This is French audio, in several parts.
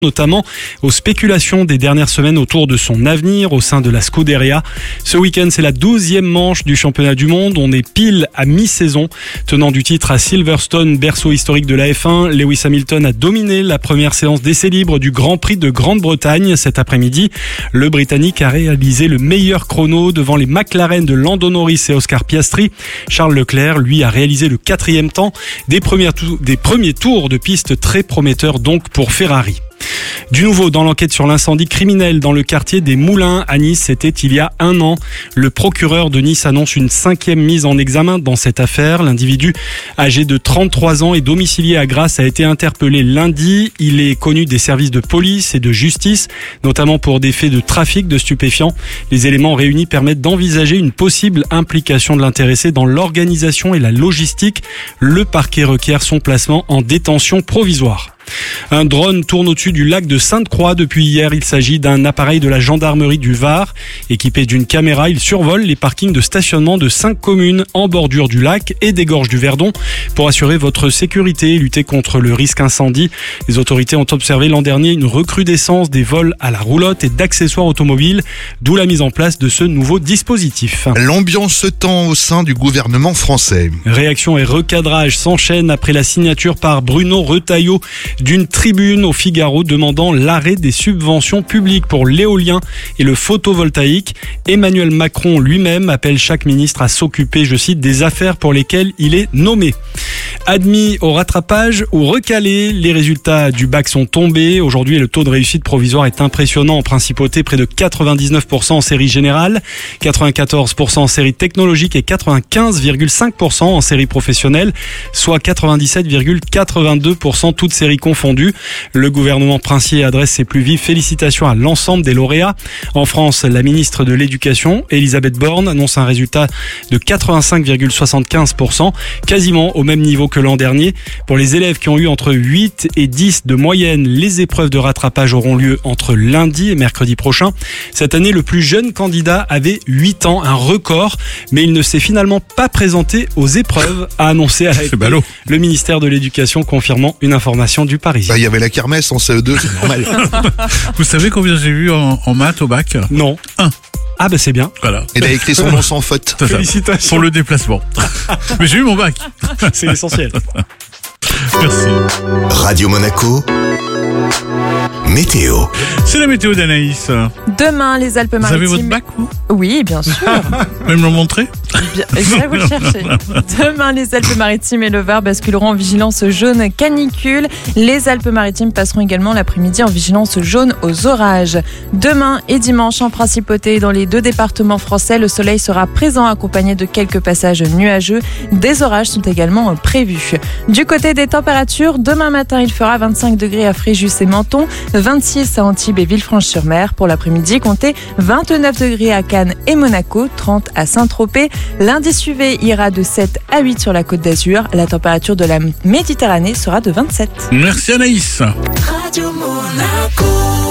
notamment aux spéculations des dernières semaines autour de son avenir au sein de la Scuderia. Ce week-end, c'est la 12e manche du championnat du monde. On est pile à mi-saison. Tenant du titre à Silverstone, berceau historique de la F1, Lewis Hamilton a dominé la première séance d'essais libres du Grand Prix de Grande-Bretagne cet après-midi. Le Britannique a réalisé le meilleur chrono devant les McLaren de Lando Norris et Oscar Piastri. Charles Leclerc, lui, a réalisé le 4e temps. Des premiers tours de piste très prometteurs donc pour Ferrari. Du nouveau dans l'enquête sur l'incendie criminel dans le quartier des Moulins à Nice, c'était il y a 1 an. Le procureur de Nice annonce une 5e mise en examen dans cette affaire. L'individu âgé de 33 ans et domicilié à Grasse a été interpellé lundi. Il est connu des services de police et de justice, notamment pour des faits de trafic de stupéfiants. Les éléments réunis permettent d'envisager une possible implication de l'intéressé dans l'organisation et la logistique. Le parquet requiert son placement en détention provisoire. Un drone tourne au-dessus du lac de Sainte-Croix depuis hier. Il s'agit d'un appareil de la gendarmerie du Var. Équipé d'une caméra, il survole les parkings de stationnement de 5 communes en bordure du lac et des gorges du Verdon. Pour assurer votre sécurité et lutter contre le risque incendie, les autorités ont observé l'an dernier une recrudescence des vols à la roulotte et d'accessoires automobiles, d'où la mise en place de ce nouveau dispositif. L'ambiance se tend au sein du gouvernement français. Réaction et recadrage s'enchaînent après la signature par Bruno Retailleau d'une tribune au Figaro demandant l'arrêt des subventions publiques pour l'éolien et le photovoltaïque. Emmanuel Macron lui-même appelle chaque ministre à s'occuper, je cite, des affaires pour lesquelles il est nommé. Admis au rattrapage ou recalé, les résultats du bac sont tombés. Aujourd'hui, le taux de réussite provisoire est impressionnant en principauté, près de 99% en série générale, 94% en série technologique et 95,5% en série professionnelle, soit 97,82% toutes séries confondues. Le gouvernement princier adresse ses plus vives félicitations à l'ensemble des lauréats. En France, la ministre de l'Éducation, Elisabeth Borne, annonce un résultat de 85,75%, quasiment au même niveau que l'an dernier. Pour les élèves qui ont eu entre 8 et 10 de moyenne, les épreuves de rattrapage auront lieu entre lundi et mercredi prochain. Cette année, le plus jeune candidat avait 8 ans, un record, mais il ne s'est finalement pas présenté aux épreuves, a annoncé à l'AFP le ministère de l'Éducation, confirmant une information du Parisien. Il y avait la kermesse en CE2, c'est normal. Vous savez combien j'ai eu en maths au bac ? Non. 1. Ah bah c'est bien. Voilà. Il a écrit son nom sans faute. Félicitations. Pour le déplacement. Mais j'ai eu mon bac. C'est l'essentiel. Merci. Radio Monaco, météo. C'est la météo d'Anaïs. Demain, les Alpes-Maritimes. Vous avez votre bac, vous ? Oui, bien sûr. Même me le montrer ? Bien, je vais vous le chercher. Demain, les Alpes-Maritimes et le Var basculeront en vigilance jaune canicule. Les Alpes-Maritimes passeront également l'après-midi en vigilance jaune aux orages. Demain et dimanche, en principauté, dans les 2 départements français, le soleil sera présent accompagné de quelques passages nuageux. Des orages sont également prévus. Du côté des températures, demain matin, il fera 25 degrés à Fréjus et Menton, 26 à Antibes et Villefranche-sur-Mer. Pour l'après-midi, comptez 29 degrés à Cannes et Monaco, 30 à Saint-Tropez. L'indice UV ira de 7 à 8 sur la Côte d'Azur. La température de la Méditerranée sera de 27. Merci Anaïs. Radio Monaco.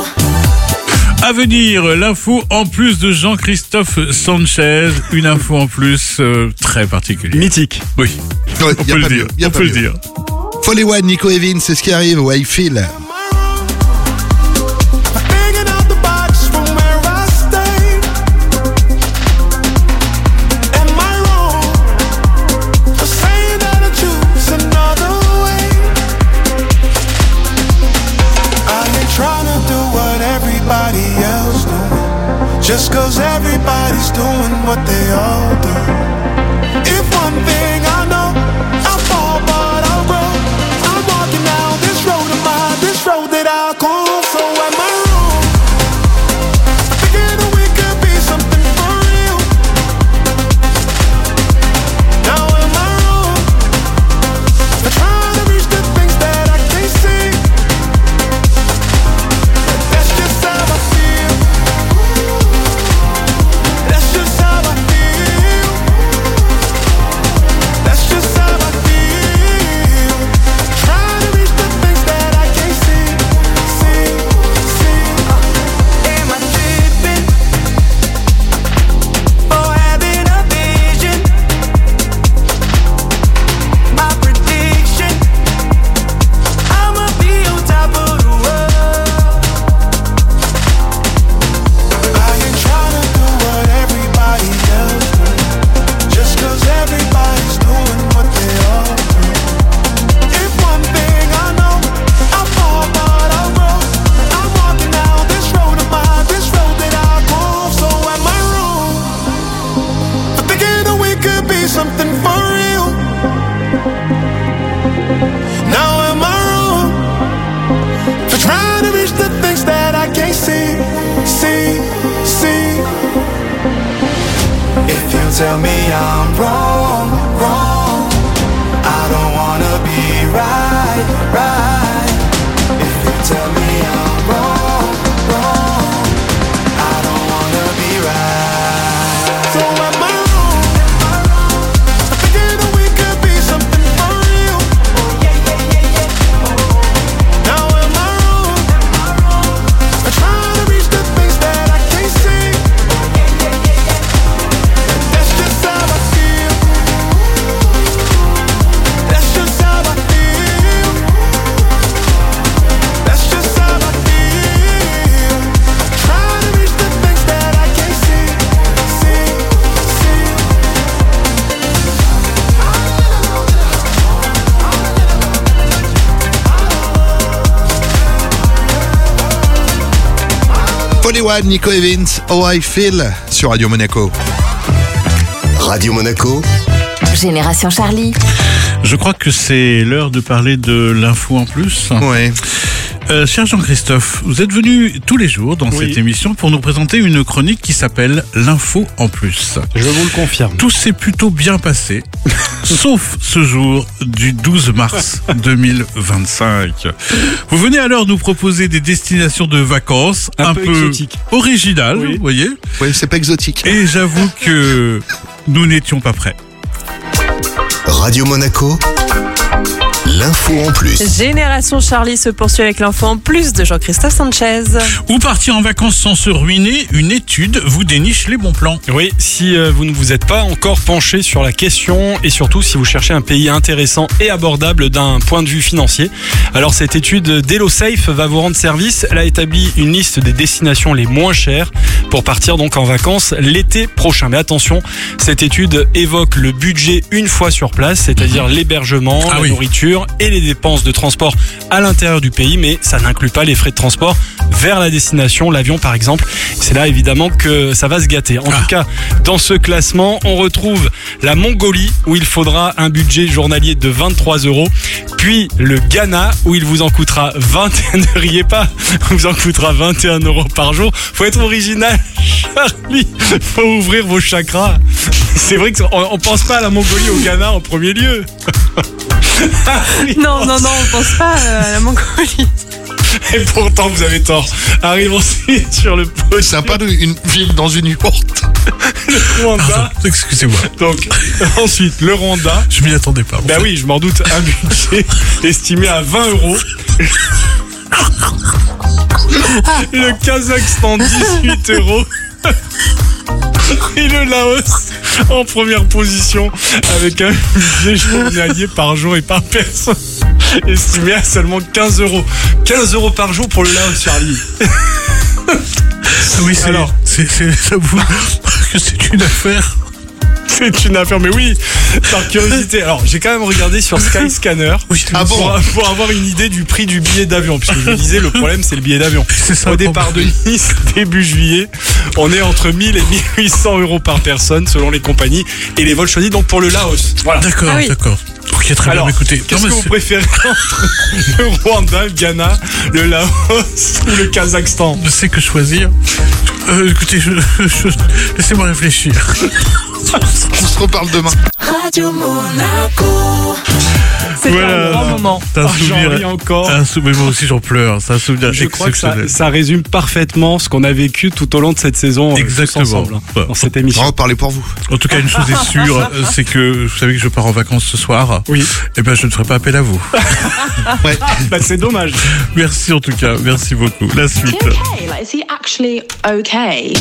À venir, l'info en plus de Jean-Christophe Sanchez. Une info en plus très particulière. Mythique. Oui, Ouais, on peut le dire. On peut le dire. Folly One, Nico Evans, c'est ce qui arrive au I Feel. Just cause everybody's doing what they all do. If one thing I know, I'll fall but I'll grow. I'm walking down this road of mine, this road that I'll call. So am I wrong? I figured that we could be something for real. Now am I wrong? For trying to reach the things that I can't see. That's just how I feel. That's just how I feel. tell me I'm wrong, wrong, I don't wanna be right, right. If you tell me I'm wrong, wrong, I don't wanna be right. So am I wrong? I figured that we could be something for real. Now am I wrong? I try to reach the things that I can't see. That's just how I feel. That's just how I feel. That's just how I feel. Try to reach the things that I can't see, see, see. Foley Nico Evans, How I Feel sur Radio Monaco. Radio Monaco, Génération Charlie. Je crois que c'est l'heure de parler de l'info en plus. Ouais. Cher Jean-Christophe, vous êtes venu tous les jours dans Oui. cette émission pour nous présenter une chronique qui s'appelle l'info en plus. Je vous le confirme. Tout s'est plutôt bien passé, sauf ce jour du 12 mars 2025. Vous venez alors nous proposer des destinations de vacances Un un peu peu exotiques. originales, Oui. vous voyez. Ouais, c'est pas exotique. Et j'avoue que nous n'étions pas prêts. Radio Monaco, l'info en plus. Génération Charlie se poursuit avec l'info en plus de Jean-Christophe Sanchez. Ou partir en vacances sans se ruiner, une étude vous déniche les bons plans. Oui, si vous ne vous êtes pas encore penché sur la question et surtout si vous cherchez un pays intéressant et abordable d'un point de vue financier, alors cette étude d'HelloSafe va vous rendre service. Elle a établi une liste des destinations les moins chères pour partir donc en vacances l'été prochain. Mais attention, cette étude évoque le budget une fois sur place, c'est-à-dire l'hébergement, Ah la oui. nourriture et les dépenses de transport à l'intérieur du pays, mais ça n'inclut pas les frais de transport vers la destination, l'avion par exemple. C'est là évidemment que ça va se gâter. En tout cas, dans ce classement, on retrouve la Mongolie où il faudra un budget journalier de 23 €, puis le Ghana où il vous en coûtera 21, ne riez pas, vous en coûtera 21 € par jour. Faut être original, Charlie, faut ouvrir vos chakras. C'est vrai qu'on pense pas à la Mongolie, au Ghana en premier lieu. Non, on pense pas à la Mongolie. Et pourtant, vous avez tort. Arrive ensuite sur le C'est sympa une ville dans une yourte. le Rwanda. Pardon, excusez-moi, Donc, ensuite, le Rwanda. je m'y attendais pas. Bah oui, je m'en doute. Un budget estimé à 20 €. Le Kazakhstan, 18 €. Et le Laos en première position avec un budget journalier par jour et par personne estimé à seulement 15 €. 15 € par jour pour le Laos, Charlie. Oui, Alors. j'avoue que c'est une affaire. C'est une affaire, mais oui, par curiosité. Alors, j'ai quand même regardé sur Skyscanner Ah bon pour avoir une idée du prix du billet d'avion. Puisque je vous disais, le problème, c'est le billet d'avion. C'est ça Au le départ de problème. Nice, début juillet, on est entre 1000 et 1800 € par personne, selon les compagnies. Et les vols choisis, donc pour le Laos. Voilà. D'accord, Ah oui. d'accord. Ok, très Alors, bien, écoutez. qu'est-ce non, que mais vous préférez entre le Rwanda, le Ghana, le Laos ou le Kazakhstan? je sais que choisir. Écoutez, laissez-moi réfléchir. On se reparle demain. Radio Monaco. C'est un grand moment. C'est un Ah, j'en souvenir. ris encore. Mais moi aussi j'en pleure. C'est un souvenir Je crois que exceptionnel. ça résume parfaitement ce qu'on a vécu tout au long de cette saison. Tous Exactement. ensemble, Ouais. dans cette émission. Bravo, parlez pour vous. En tout cas, une chose est sûre, c'est que vous savez que je pars en vacances ce soir. Oui. Eh ben, je ne ferai pas appel à vous. Ouais. Bah, c'est dommage. Merci en tout cas. Merci beaucoup. La suite. Okay, like, is he actually okay?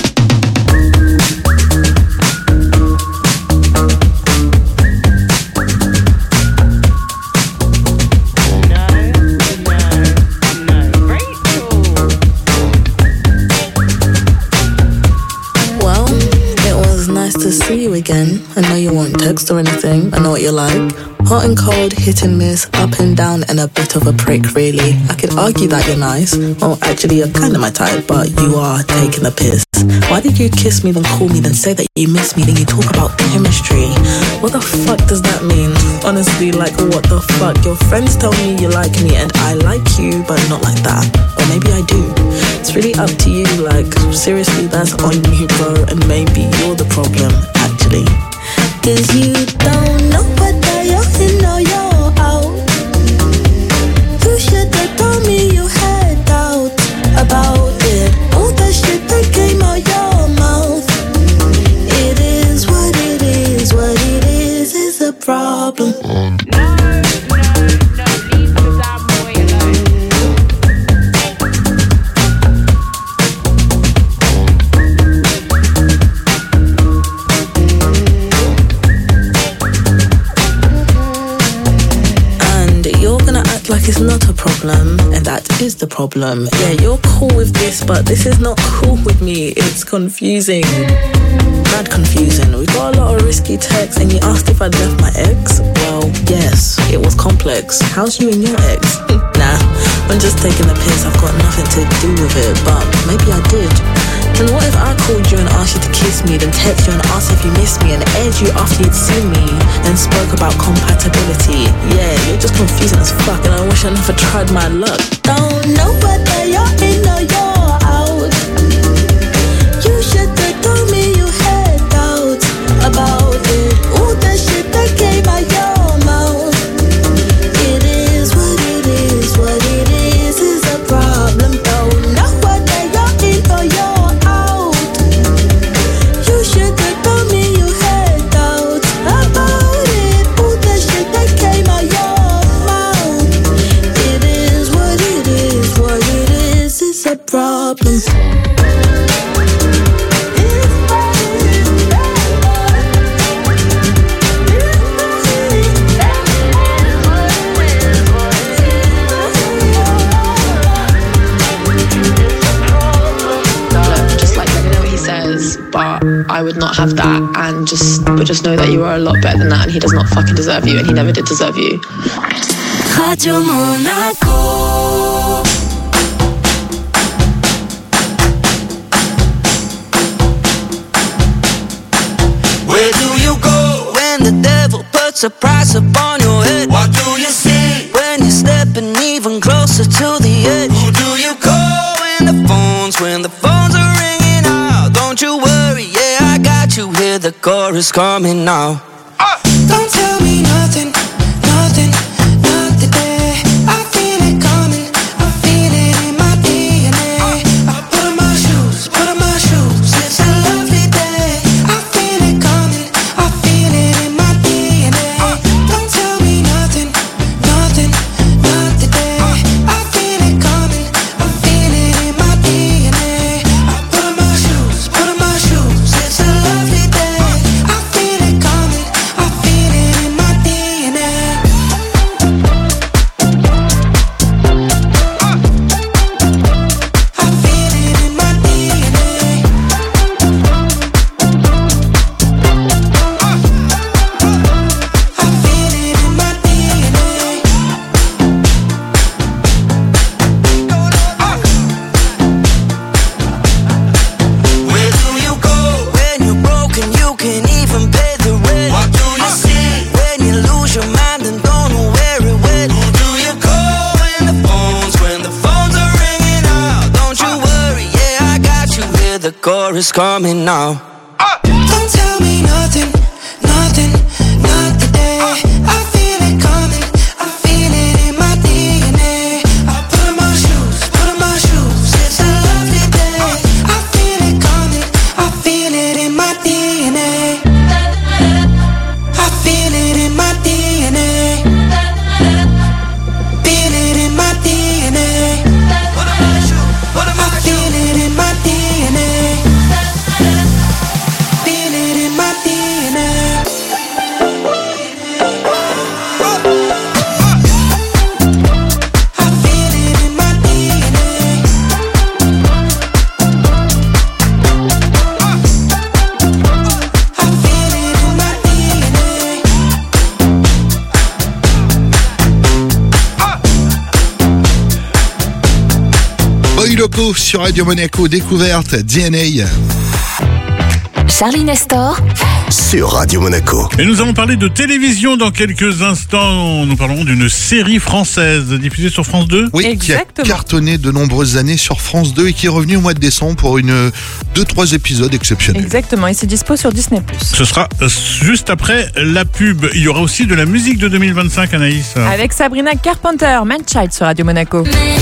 Well, it was nice to see you again. I know you won't text or anything. I know what you're like. Hot and cold, hit and miss, up and down, and a bit of a prick, really. I could argue that you're nice. Well, actually, you're kind of my type, but you are taking the piss. Why did you kiss me, then call me, then say that you miss me, then you talk about chemistry? What the fuck does that mean? Honestly, like, what the fuck? Your friends tell me you like me, and I like you, but not like that. Or maybe I do. It's really up to you, like, seriously, that's on you, bro, and maybe you're the problem, actually. actually. Cause you don't know whether you're in or you're out. You should have told me you had doubts about it. All the shit that came out your mouth. It is what it is, what it is a problem. Like it's not a problem, and that is the problem. Yeah, you're cool with this, but this is not cool with me. It's confusing. Mad confusing. We got a lot of risky texts, and you asked if I'd left my ex. Well, yes, it was complex. How's you and your ex? Nah, I'm just taking the piss. I've got nothing to do with it, but maybe I did. And what if I called you and asked you to kiss me, then text you and asked if you missed me, and aired you after you'd seen me, and spoke about compatibility? Yeah, you're just confusing as fuck, and I wish I never tried my luck. Don't know whether you're in or you're out. You should have told me you had doubts about it. All the shit that came out your mouth. It is what it is, what it is a problem. Don't know whether you're in or you're out. You should have told me you had doubts about it. All the shit that came out your mouth. It is what it is, what it is a problem. But I would not have that, and just know that you are a lot better than that, and he does not fucking deserve you, and he never did deserve you. Radio Monaco. Where do you go when the devil puts a price upon your head? What do you see when you're stepping even closer to the edge? Who do you call when the phones are ringing out? Don't you worry, yeah, I got you here. The chorus coming now. Don't tell me nothing, nothing, not today. I feel it coming, I feel it in my DNA. I put on my shoes, it's a lovely day. I feel it coming, I feel it in my DNA. Don't tell me nothing, nothing, not today. I feel it coming, I feel it in my DNA. I put on my shoes, it's a lovely day. I feel it coming, I feel it in my DNA. I feel it in my DNA. I feel it in my DNA. Where do you go when you're broken? You can't even pay the rent. What do you see when you lose your mind and don't know where it went? Who do you call when the phones are ringing out? Don't you worry, yeah, I got you here. The chorus coming now. Don't tell me nothing, nothing, not today. I feel it coming, I feel it in my DNA. I put on my shoes, it's a lovely day. I feel it coming, I feel it in my DNA. I feel it in my DNA. Feel it in my DNA. I feel it in my DNA. Feel it in my DNA. I feel it in my DNA. I feel it in my DNA. Boy Loco sur Radio Monaco, découverte, DNA. Charlie Nestor, sur Radio Monaco. Et nous allons parler de télévision dans quelques instants. Nous parlerons d'une série française diffusée sur France 2. Oui, Exactement. qui a cartonné de nombreuses années sur France 2 et qui est revenu au mois de décembre pour 2-3 épisodes exceptionnels. Exactement, et c'est dispo sur Disney+. Ce sera juste après la pub. Il y aura aussi de la musique de 2025, Anaïs. Avec Sabrina Carpenter, Man-Child sur Radio Monaco.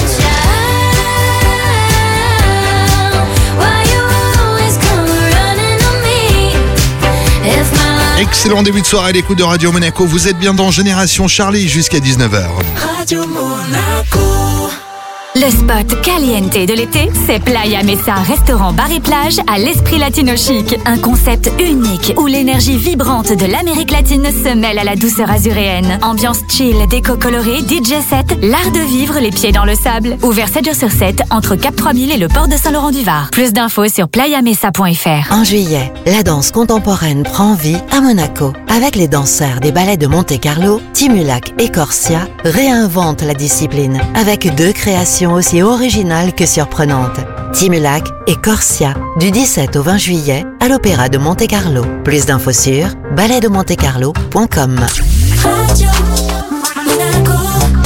Excellent début de soirée à l'écoute de Radio Monaco. Vous êtes bien dans Génération Charlie jusqu'à 19h. Radio Monaco. Le spot caliente de l'été, c'est Playa Mesa, restaurant bar et plage à l'esprit latino chic. Un concept unique où l'énergie vibrante de l'Amérique latine se mêle à la douceur azuréenne. Ambiance chill, déco colorée, DJ set, l'art de vivre les pieds dans le sable. Ouvert 7 jours sur 7 entre Cap 3000 et le port de Saint-Laurent-du-Var. Plus d'infos sur playamesa.fr. En juillet, la danse contemporaine prend vie à Monaco. Avec les danseurs des ballets de Monte-Carlo, Timulac et Corsia réinventent la discipline avec 2 créations aussi originales que surprenantes. Timulac et Corsia, du 17 au 20 juillet à l'Opéra de Monte-Carlo. Plus d'infos sur balletdemontecarlo.com. Radio Monaco.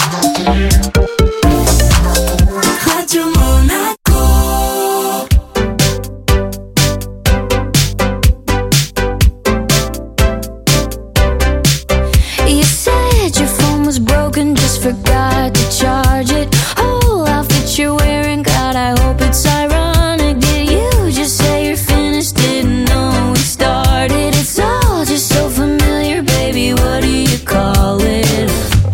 Radio Monaco. You said your phone was broken, just forgot to charge it. Whole outfit you're wearing, God, I hope it's ironic. Did you just say you're finished? Didn't know we started. It's all just so familiar, baby. What do you call it?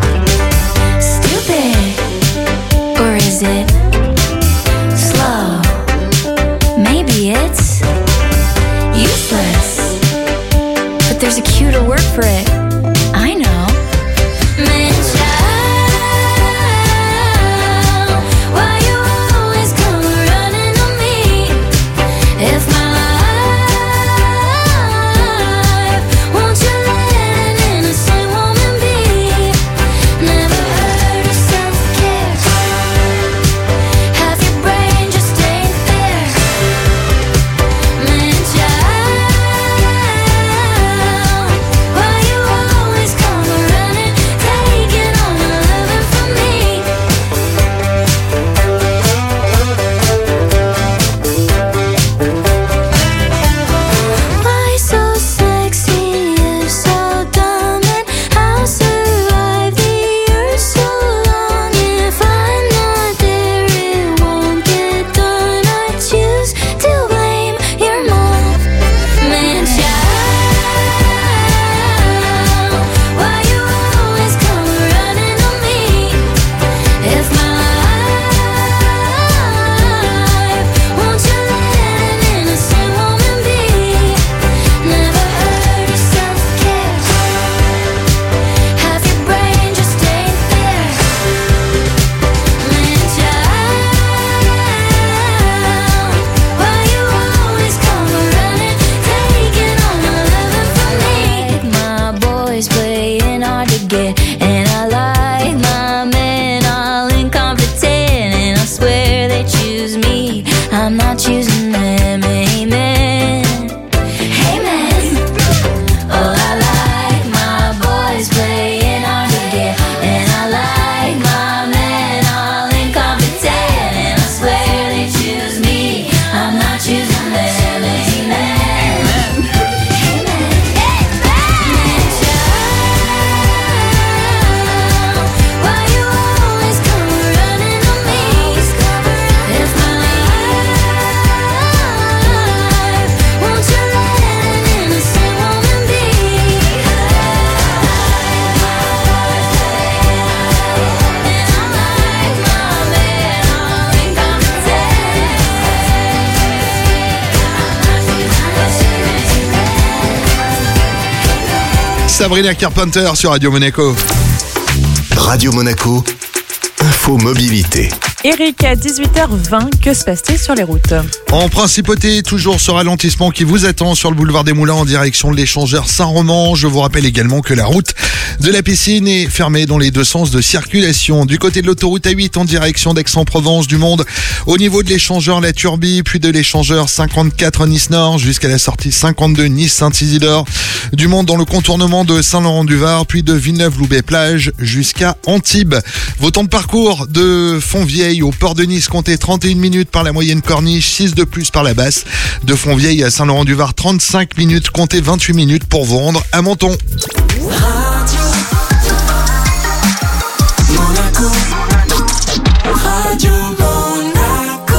Stupid, or is it slow? Maybe it's useless, but there's a cuter word for it. I know. Why you always come running on me? If my life, won't you let an innocent woman be? Never heard of self-care. Half your brain just ain't there. Man, child, why you always come running, taking all my loving from me? Why so sexy, you're so dumb, and how survive the earth so long? If I'm not there, it won't get done. I choose to blame your mom. Man, child, why you always come running on me? If my life, won't you let an innocent woman be? Never heard of self-care. Half your brain just ain't there. Man, child, why you always come running, taking all my loving from me? My boys playing hard to get, and I like my men all incompetent, and I swear they choose me, I'm not choosing them. Amen. Amen. Oh, I like my boys playing hard to get, and I like my men all incompetent, and I swear they choose me, I'm not choosing them. Amen. Man, child, why you always come running on me? If my life, won't you let an innocent woman be? And I like my men all incompetent. Sabrina Carpenter sur Radio Monaco. Radio Monaco, info mobilité. Eric, à 18h20, que se passe-t-il sur les routes? En principauté, toujours ce ralentissement qui vous attend sur le boulevard des Moulins en direction de l'échangeur Saint-Roman. Je vous rappelle également que la route de la piscine est fermée dans les deux sens de circulation. Du côté de l'autoroute A8 en direction d'Aix-en-Provence, du monde au niveau de l'échangeur La Turbie, puis de l'échangeur 54 Nice-Nord jusqu'à la sortie 52 Nice-Saint-Isidore. Du monde dans le contournement de Saint-Laurent-du-Var, puis de Villeneuve-Loubet-Plage jusqu'à Antibes. Vos temps de parcours de Fontvieille au port de Nice, comptez 31 minutes par la moyenne corniche, 6 de plus par la basse. De Fontvieille à Saint-Laurent-du-Var, 35 minutes, comptez 28 minutes pour vous rendre à Menton. Radio Monaco.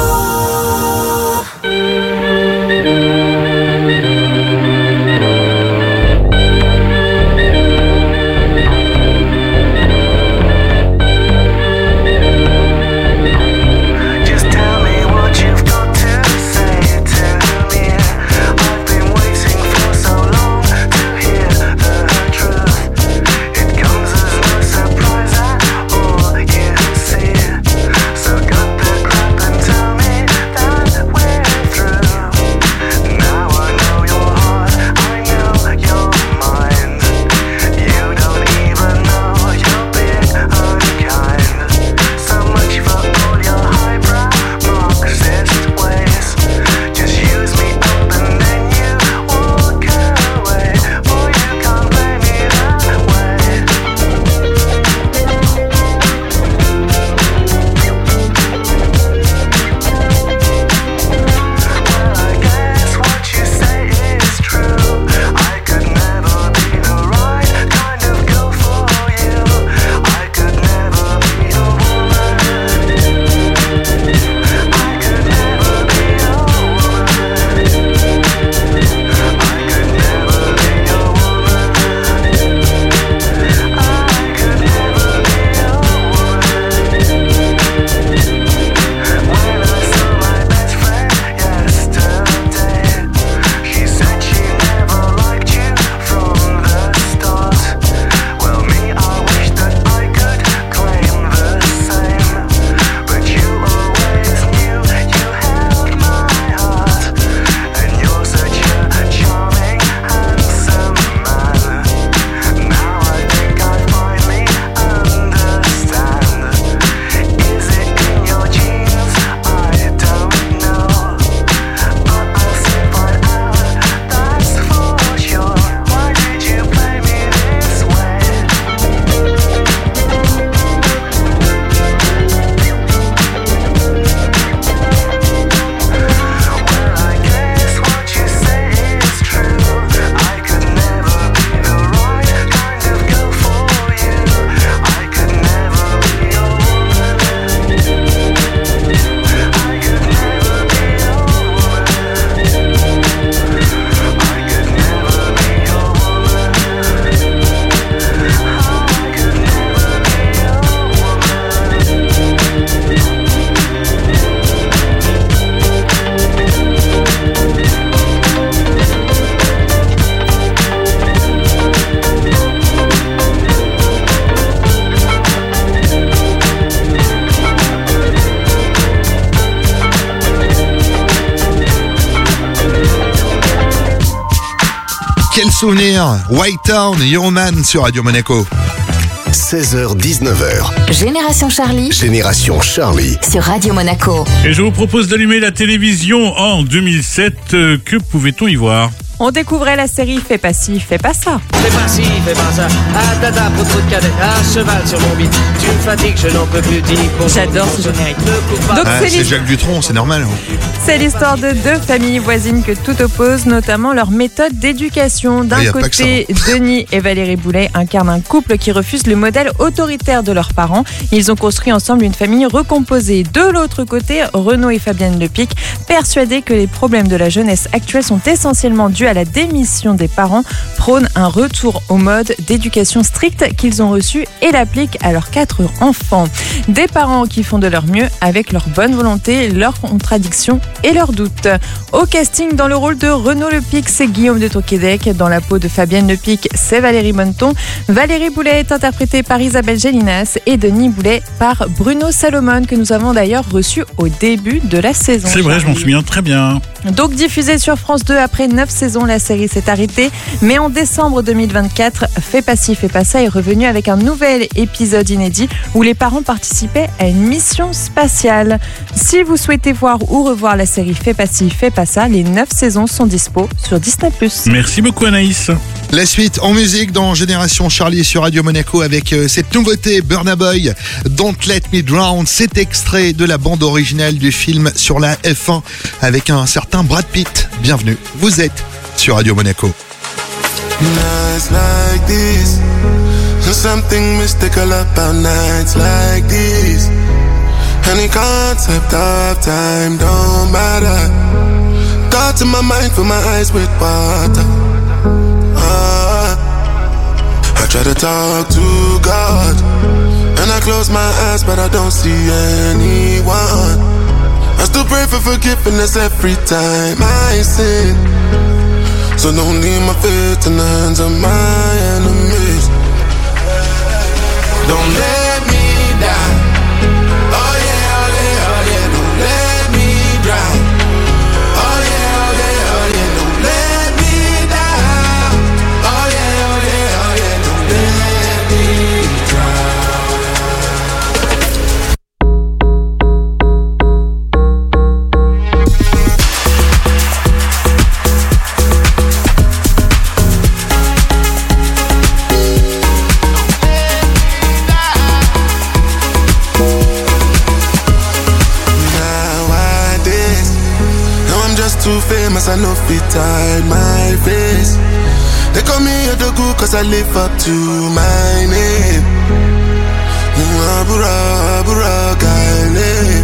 Just tell me what you've got to say to me. I've been waiting for so long to hear the truth. It comes as no surprise at all, you see. So cut the crap and tell me that we're through. Now I know your heart, I know your mind. You don't even know you're being unkind. So much for all your highbrow Marxist ways. Just use me up and then you walk away. Boy, you can't play me that way. Well, I guess what you say is true. I could never be the right kind of girl for you. I could never be a woman. I could never be a woman. I could never be a woman. I could never be a woman. When I saw my best friend yesterday, she said she never liked you from the start. Well, me, I wish that I could claim the same. But you always knew you held my heart. And you're such a charming, handsome man. Now I think I finally understand. Is it in your genes? I don't know. But I'll soon find out, that's for sure. Why did you play me this way? Well, I guess what you say is true. I could never be the right kind of girl for you. I could never be a woman. I could never be a woman. I could never be a woman. I could never be a woman. Quel souvenir! White Town, Euroman sur Radio Monaco. 16h-19h, Génération Charlie Génération Charlie. sur Radio Monaco. Et je vous propose d'allumer la télévision en 2007. Que pouvait-on y voir? On découvrait la série Fais pas ci, fais pas ça. Fais pas ci, fais pas ça. Ah tata, pour trop de cadette. Ah cheval sur mon bide. Tu me fatigues, je n'en peux plus. Dis pour J'adore ce générique. Donc Ah, c'est c'est Jacques Dutronc, c'est normal. C'est l'histoire de deux familles voisines que tout oppose, notamment leur méthode d'éducation. D'un Ah, y a pas que côté, Denis et Valérie Boulet incarnent un couple qui refuse le modèle autoritaire de leurs parents. Ils ont construit ensemble une famille recomposée. De l'autre côté, Renaud et Fabienne Lepic, persuadés que les problèmes de la jeunesse actuelle sont essentiellement dus à la démission des parents, prônent un retour au mode d'éducation stricte qu'ils ont reçu et l'appliquent à leurs 4 enfants. Des parents qui font de leur mieux avec leur bonne volonté, leurs contradictions et leurs doutes. Au casting, dans le rôle de Renaud Lepic, c'est Guillaume de Tonquédec. Dans la peau de Fabienne Lepic, c'est Valérie Bonneton. Valérie Boulet est interprétée par Isabelle Gélinas et Denis Boulet par Bruno Salomon, que nous avons d'ailleurs reçu au début de la saison. C'est vrai, je m'en souviens très bien. Donc diffusée sur France 2 après 9 saisons, la série s'est arrêtée. Mais en décembre 2024, Fais pas ci, fais pas ça est revenu avec un nouvel épisode inédit où les parents participaient à une mission spatiale. Si vous souhaitez voir ou revoir la série Fais pas ci, fais pas ça, les 9 saisons sont dispo sur Disney+. Merci beaucoup Anaïs. La suite en musique dans Génération Charlie sur Radio Monaco avec cette nouveauté Burna Boy, Don't Let Me Drown. C'est extrait de la bande originale du film sur la F1 avec un certain Brad Pitt. Bienvenue, vous êtes sur Radio Monaco. Nights like this, there's something mystical about nights like this. Any concept of time don't matter. Thoughts in my mind, fill my eyes with water. I try to talk to God, and I close my eyes, but I don't see anyone. I still pray for forgiveness every time I sin. So don't leave my faith in the hands of my enemies. Don't let me die. Oh yeah, oh yeah, oh yeah. Don't let me drown. Oh yeah, oh yeah, oh yeah. Don't let me die. Oh yeah, oh yeah, oh yeah. Don't let me drown. Too famous, I know fit hide my face. They call me Odogu cause I live up to my name. Abura, Abura, Gaile.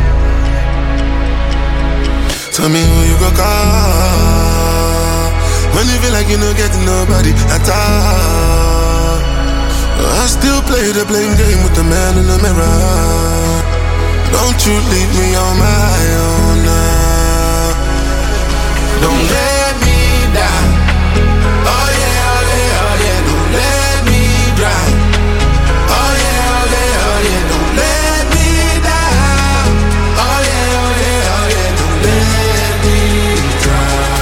Tell me who you go call when you feel like you don't get nobody at all. I still play the blame game with the man in the mirror. Don't you leave me on my own now. Don't let me die. Oh yeah, oh yeah, oh yeah. Don't let me drown. Oh yeah, oh yeah, oh yeah. Don't let me die. Oh yeah, oh yeah, oh yeah. Don't let me drown.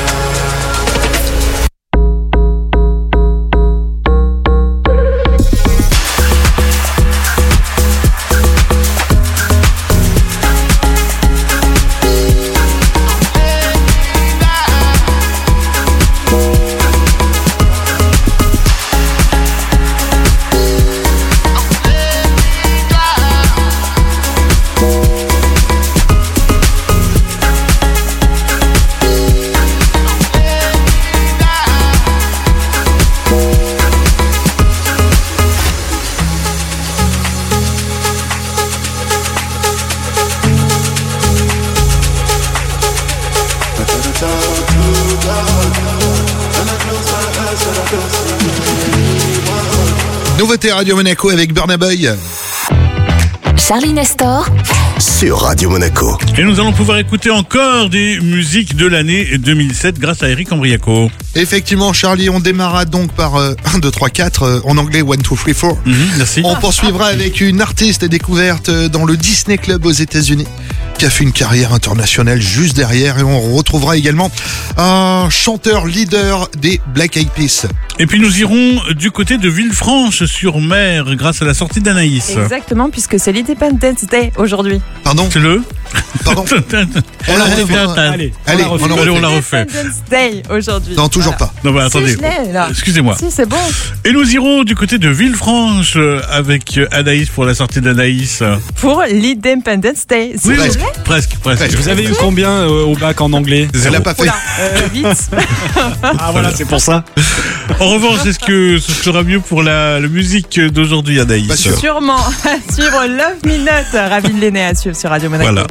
Nouveauté Radio Monaco avec Burna Boy. Charlie Nestor Sur Radio Monaco. Et nous allons pouvoir écouter encore des musiques de l'année 2007 grâce à Eric Ambriaco. Effectivement, Charlie, on démarra donc par 1, 2, 3, 4, en anglais 1, 2, 3, 4. Merci. On poursuivra avec une artiste découverte dans le Disney Club aux États-Unis qui a fait une carrière internationale juste derrière, et on retrouvera également un chanteur leader des Black Eyed Peas. Et puis nous irons du côté de Villefranche-sur-Mer grâce à la sortie d'Anaïs. Exactement, puisque c'est l'Independence Day aujourd'hui. Pardon ? C'est le Pardon. On la refait. Allez, on la refait. Independence Day aujourd'hui. Non, toujours pas. Non, bah, attendez. Si, je l'ai, là. Excusez-moi. Si, c'est bon. Et nous irons du côté de Villefranche avec Anaïs pour la sortie d'Anaïs. Pour l'Independence Day. Oui, presque. presque. Vous avez eu combien au bac en anglais? Elle l'a pas fait. 8. Ah voilà, c'est pour ça. En revanche, est-ce que ce sera mieux pour la musique d'aujourd'hui, Anaïs? Pas sûr. Sûrement. À suivre Love Me Not. Ravi de l'aimer à suivre sur Radio Monaco. Voilà.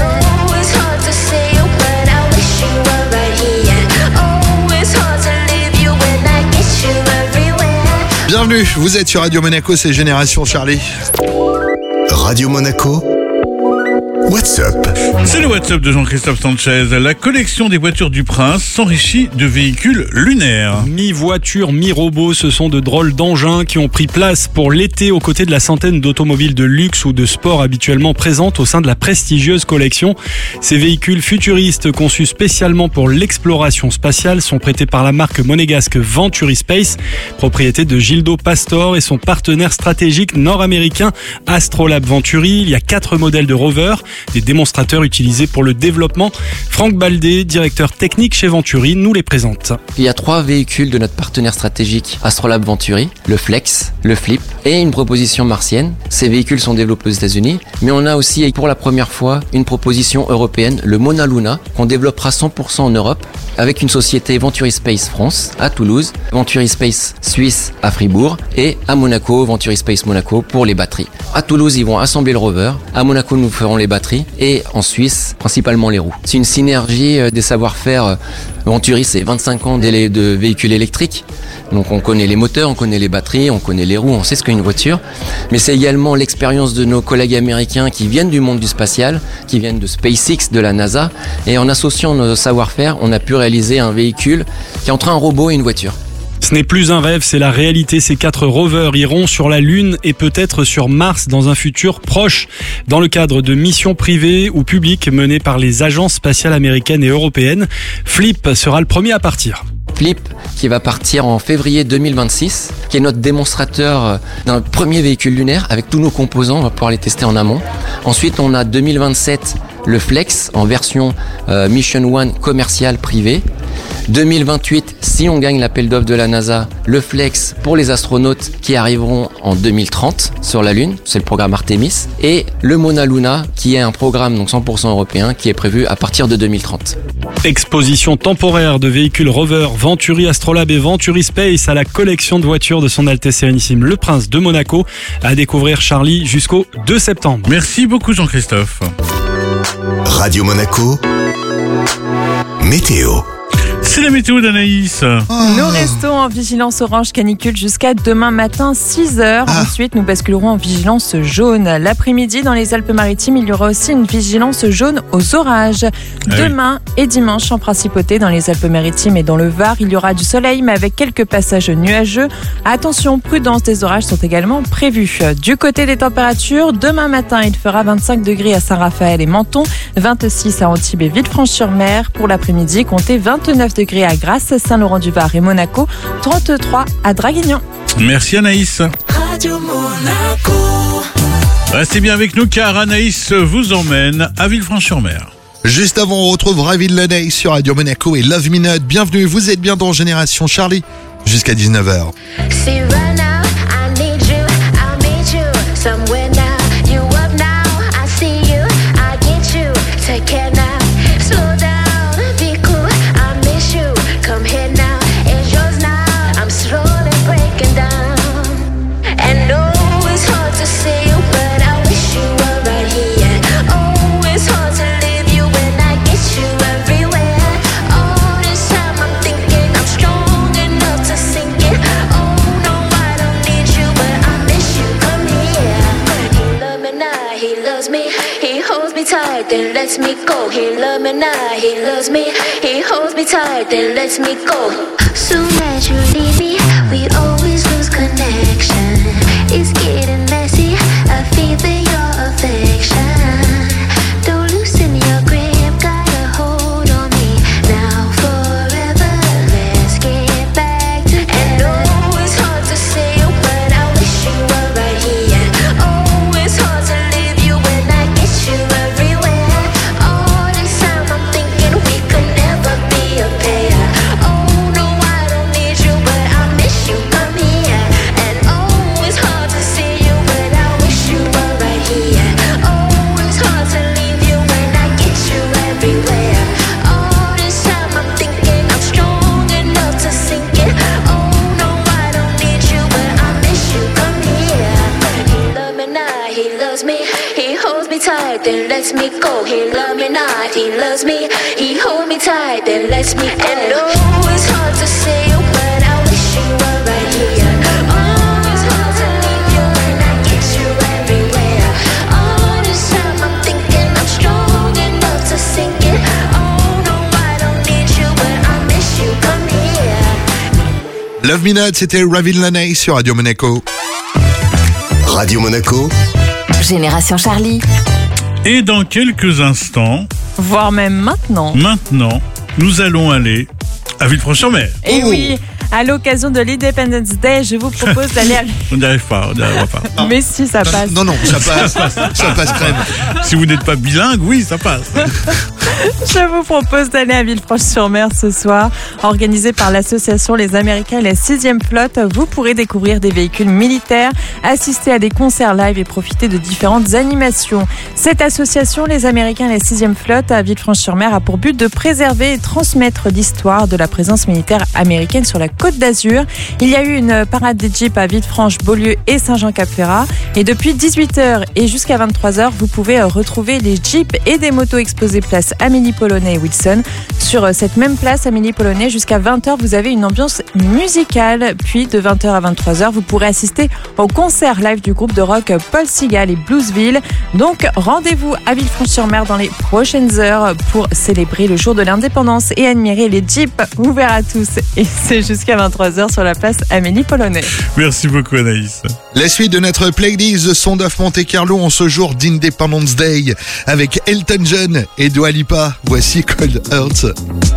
Bienvenue, vous êtes sur Radio Monaco, c'est Génération Charlie. Radio Monaco, What's Up? C'est le WhatsApp de Jean-Christophe Sanchez. La collection des voitures du Prince s'enrichit de véhicules lunaires. Mi-voiture, mi-robot, ce sont de drôles d'engins qui ont pris place pour l'été aux côtés de la centaine d'automobiles de luxe ou de sport habituellement présentes au sein de la prestigieuse collection. Ces véhicules futuristes conçus spécialement pour l'exploration spatiale sont prêtés par la marque monégasque Venturi Space, propriété de Gildo Pastor et son partenaire stratégique nord-américain Astrolab Venturi. Il y a 4 modèles de rover, des démonstrateurs utilisés pour le développement. Franck Baldé, directeur technique chez Venturi, nous les présente. Il y a 3 véhicules de notre partenaire stratégique Astrolab Venturi, le Flex, le Flip et une proposition martienne. Ces véhicules sont développés aux États-Unis, mais on a aussi pour la première fois une proposition européenne, le Mona Luna, qu'on développera 100% en Europe avec une société Venturi Space France à Toulouse, Venturi Space Suisse à Fribourg et à Monaco, Venturi Space Monaco pour les batteries. À Toulouse, ils vont assembler le rover. À Monaco, nous ferons les batteries et en Suisse, principalement les roues. C'est une synergie des savoir-faire. Venturi, c'est 25 ans de véhicules électriques. Donc on connaît les moteurs, on connaît les batteries, on connaît les roues, on sait ce qu'est une voiture. Mais c'est également l'expérience de nos collègues américains qui viennent du monde du spatial, qui viennent de SpaceX, de la NASA. Et en associant nos savoir-faire, on a pu réaliser un véhicule qui est entre un robot et une voiture. Ce n'est plus un rêve, c'est la réalité. Ces 4 rovers iront sur la Lune et peut-être sur Mars dans un futur proche, dans le cadre de missions privées ou publiques menées par les agences spatiales américaines et européennes. Flip sera le premier à partir. Flip qui va partir en février 2026, qui est notre démonstrateur d'un premier véhicule lunaire avec tous nos composants, on va pouvoir les tester en amont. Ensuite on a 2027 le Flex en version Mission One commerciale privée. 2028, si on gagne l'appel d'offres de la NASA, le Flex pour les astronautes qui arriveront en 2030 sur la Lune, c'est le programme Artemis, et le Mona Luna qui est un programme donc 100% européen qui est prévu à partir de 2030. Exposition temporaire de véhicules rover Venturi Astrolab et Venturi Space à la collection de voitures de son Altesse Sérénissime le Prince de Monaco, à découvrir Charlie jusqu'au 2 septembre. Merci beaucoup Jean-Christophe. Radio Monaco, météo. C'est la météo d'Anaïs. Nous restons en vigilance orange canicule jusqu'à demain matin 6h. Ensuite, nous basculerons en vigilance jaune. L'après-midi, dans les Alpes-Maritimes, il y aura aussi une vigilance jaune aux orages. Demain et dimanche, en principauté, dans les Alpes-Maritimes et dans le Var, il y aura du soleil, mais avec quelques passages nuageux. Attention, prudence, des orages sont également prévus. Du côté des températures, demain matin, il fera 25 degrés à Saint-Raphaël et Menton, 26 à Antibes et Villefranche-sur-Mer. Pour l'après-midi, comptez 29 degrés à Grasse, Saint-Laurent-du-Var et Monaco, 33 à Draguignan. Merci Anaïs. Radio Monaco. Restez bien avec nous car Anaïs vous emmène à Villefranche-sur-Mer. Juste avant, on retrouve Ravi de l'année sur Radio Monaco et Love Minute. Bienvenue, vous êtes bien dans Génération Charlie jusqu'à 19h. See right now, I need you, I'll meet you somewhere now. You up now, I see you, I get you. Take care now, slow down, be cool. I miss you, come here now, it's yours now. I'm slowly breaking down. And oh, it's hard to see you, but I wish you were right here. Oh, it's hard to leave you when I get you everywhere. All this time I'm thinking I'm strong enough to sink it. Oh no, I don't need you, but I miss you. Come here. He loves me now, he loves me. He holds me tight, then lets me go. He loves me now, he loves me. He holds me tight, then lets me go. Soon as you leave me, we always lose connection. It's getting messy. I feel your affection. Don't loosen your grip, got a hold on me now forever. Let's get back together. And oh, it's hard to say you, but I wish you were right here. Oh, it's hard to leave you when I get you everywhere. All this time I'm thinking we could never be a pair. Oh no, I don't need you, but I miss you. Come here. And oh, it's hard to see you, but I wish you were right here. Oh, it's hard to leave you when I get you everywhere. All this time I'm thinking I'm strong enough to sink it. Oh no, I don't need you, but I miss you. Come here. He loves me now, he loves me. He holds me tight, then lets me go. He loves me now, he loves me. He holds me tight, then lets me go. And oh, it's hard to say you, but I wish you were right here. Oh, it's hard to leave you when I get you everywhere. All this time I'm thinking I'm strong Love Me Not, c'était Ravin Laney sur Radio Monaco. Radio Monaco, Génération Charlie. Et dans quelques instants, Voire même maintenant. nous allons aller à Villefranche-sur-Mer. Et oui, à l'occasion de l'Independence Day, je vous propose d'aller à... On n'y arrivera pas. Mais si, ça passe. Non, ça passe crème. Si vous n'êtes pas bilingue, oui, ça passe. Je vous propose d'aller à Villefranche-sur-Mer ce soir. Organisé par l'association Les Américains et la 6e flotte, vous pourrez découvrir des véhicules militaires, assister à des concerts live et profiter de différentes animations. Cette association, Les Américains et la 6e flotte à Villefranche-sur-Mer, a pour but de préserver et transmettre l'histoire de la présence militaire américaine sur la Côte d'Azur. Il y a eu une parade des Jeeps à Villefranche, Beaulieu et Saint-Jean-Cap-Ferrat. Et depuis 18h et jusqu'à 23h, vous pouvez retrouver les Jeeps et des motos exposées place Amélie Polonais et Wilson. Sur cette même place, Amélie Polonais, jusqu'à 20h, vous avez une ambiance musicale. Puis de 20h à 23h, vous pourrez assister au concert live du groupe de rock Paul Sigal et Bluesville. Donc rendez-vous à Villefranche-sur-Mer dans les prochaines heures pour célébrer le jour de l'indépendance et admirer les Jeeps ouverts à tous. Et c'est jusqu'à 23h sur la place Amélie Polonais. Merci beaucoup Anaïs. La suite de notre playlist The Sound of Monte Carlo en ce jour d'Independence Day avec Elton John et Dua Lipa. Voici Cold Hearts.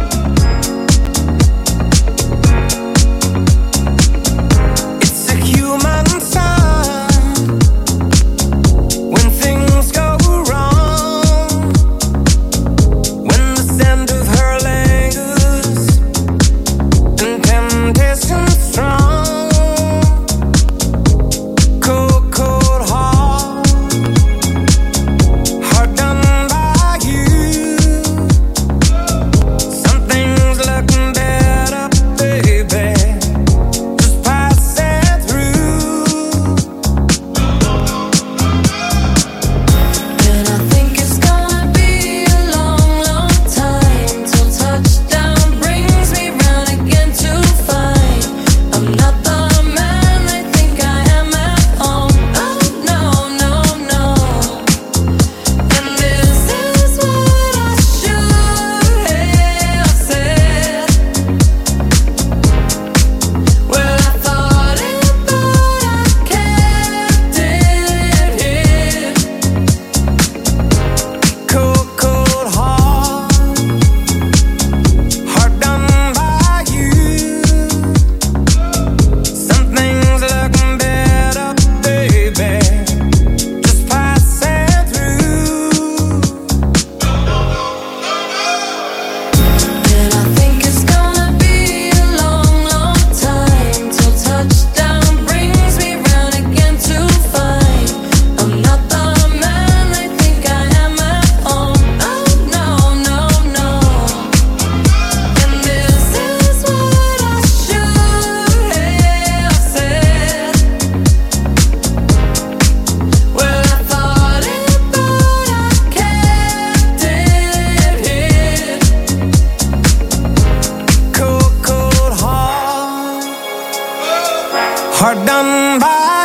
Hard done by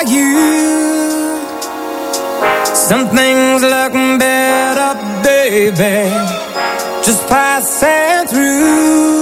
you. Some things look better, baby, just passing through.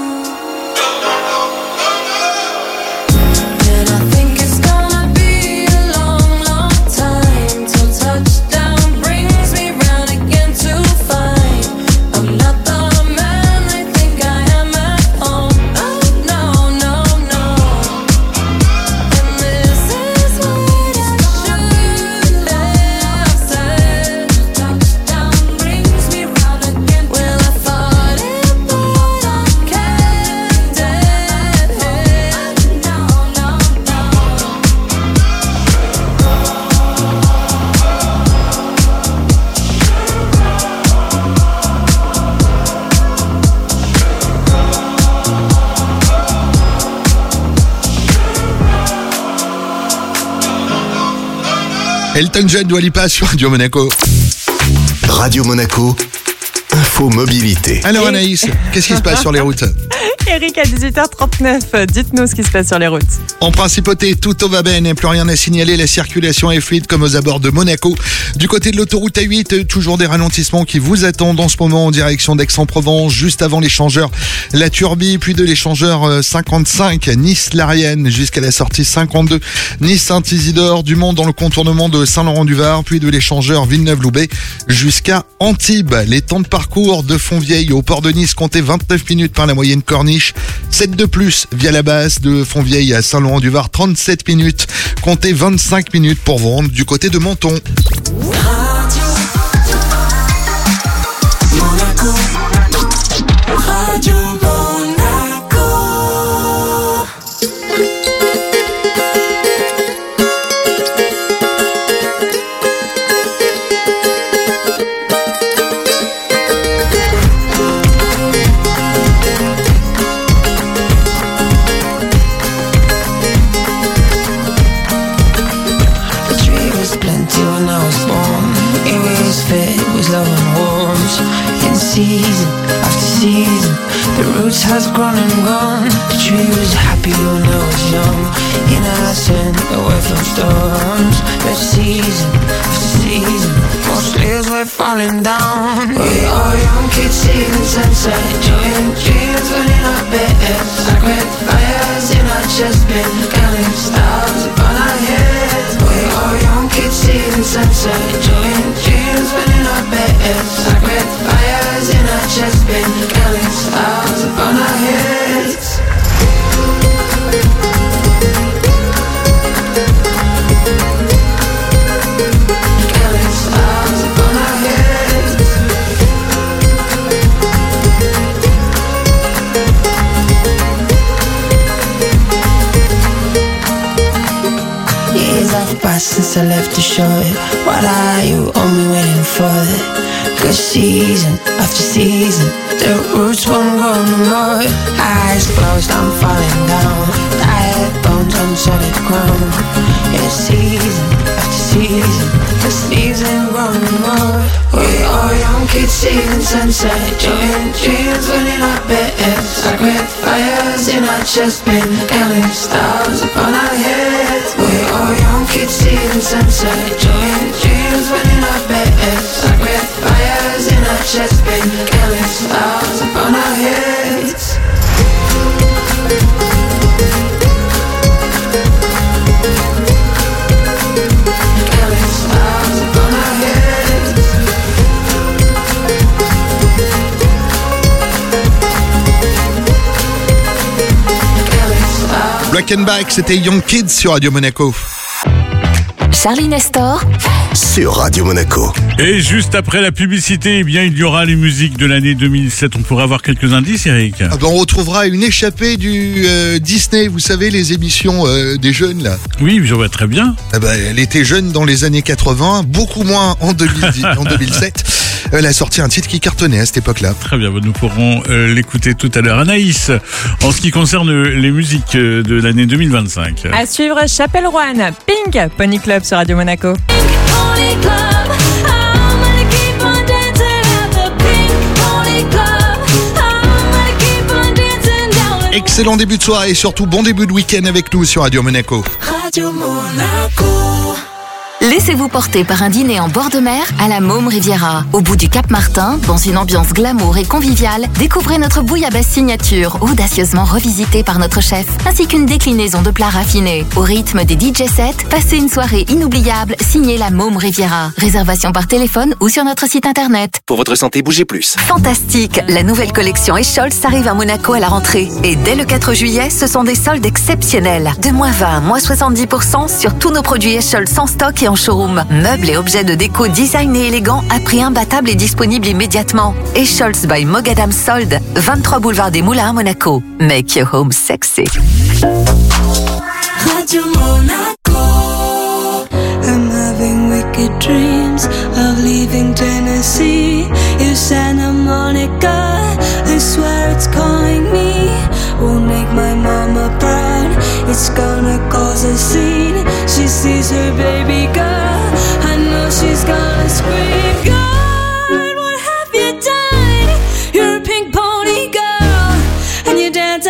Elton John, Dua Lipa sur Radio Monaco. Radio Monaco, info mobilité. Alors Anaïs, qu'est-ce qui se passe sur les routes ? Eric à 18h39, dites-nous ce qui se passe sur les routes. En principauté, tout va bien et plus rien à signaler. La circulation est fluide comme aux abords de Monaco. Du côté de l'autoroute A8, toujours des ralentissements qui vous attendent en ce moment en direction d'Aix-en-Provence, juste avant l'échangeur La Turbie, puis de l'échangeur 55 Nice-Larienne jusqu'à la sortie 52 Nice-Saint-Isidore, du Mont dans le contournement de Saint-Laurent-du-Var, puis de l'échangeur Villeneuve-Loubet jusqu'à Antibes. Les temps de parcours de Fontvieille au port de Nice comptaient 29 minutes par la moyenne corniche, 7 de plus via la base de Fontvieille à Saint-Laurent-du-Var, 37 minutes, comptez 25 minutes pour vous rendre du côté de Menton. Radio Monaco. The tree was plenty when I was born. It was fed with love and warmth. In season after season, the roots has grown and gone. The tree was happy when I was young, innocent, away from storms. But season after season, most leaves were falling down. We are young kids seeing sunset, enjoying dreams when in our beds. Sacred fires in our chest, been counting stars upon our heads. We are young kids seeing sunset, enjoying dreams when in our beds. Sacred fires in our chest, been counting stars upon our heads. Counting stars upon our heads. Years have passed since I left the shore. What are you only waiting for? Good season after season, the roots won't grow no more. Eyes closed, I'm falling down. Tired bones on solid ground. Yeah, season after season, the leaves ain't growing no more. We are young kids seeing sunset, enjoying dreams when in our beds. Sacred fires in our chest, been counting stars upon our heads. We are young kids seeing sunset, enjoying dreams when in our beds. Sacred fires in our chest, been counting stars upon our heads. Counting stars upon our heads. Counting stars. Black and Back, c'était Young Kids sur Radio Monaco. Charlie Nestor, Sur Radio Monaco. Et juste après la publicité, eh bien, il y aura les musiques de l'année 2007. On pourra avoir quelques indices, Eric. Ah ben, on retrouvera une échappée du Disney, vous savez, les émissions des jeunes là. Oui, je vois très bien. Ah ben, elle était jeune dans les années 80, beaucoup moins en 2010, en 2007. Elle a sorti un titre qui cartonnait à cette époque-là. Très bien, nous pourrons l'écouter tout à l'heure. Anaïs, en ce qui concerne les musiques de l'année 2025. À suivre, Chapelle Rouen, Pink, Pony Club sur Radio Monaco. Pony Club, I'm gonna keep on dancing at the Pink Pony Club. I'm gonna keep on dancing down the Excellent début de soirée et surtout bon début de week-end avec nous sur Radio Monaco. Radio Monaco. laissez-vous porter par un dîner en bord de mer à la Môme Riviera. Au bout du Cap Martin, dans une ambiance glamour et conviviale, découvrez notre bouillabaisse signature, audacieusement revisitée par notre chef, ainsi qu'une déclinaison de plats raffinés. Au rythme des DJ sets, passez une soirée inoubliable signée la Môme Riviera. Réservation par téléphone ou sur notre site internet. Pour votre santé, bougez plus. Fantastique! La nouvelle collection Escholz arrive à Monaco à la rentrée. Et dès le 4 juillet, ce sont des soldes exceptionnels. De -20, -70% sur tous nos produits Escholz en stock et en showroom. Meubles et objets de déco design et élégants à prix imbattable et disponibles immédiatement. Escholz by Mogadam Sold, 23 boulevard des Moulins à Monaco. Make your home sexy. Radio Monaco. I'm having wicked dreams of leaving Tennessee. You Santa Monica, I swear it's calling me. Won't make my mama proud, it's gonna cause a scene. She sees her baby girl, I know she's gonna scream. God, what have you done? You're a pink pony girl, and you dance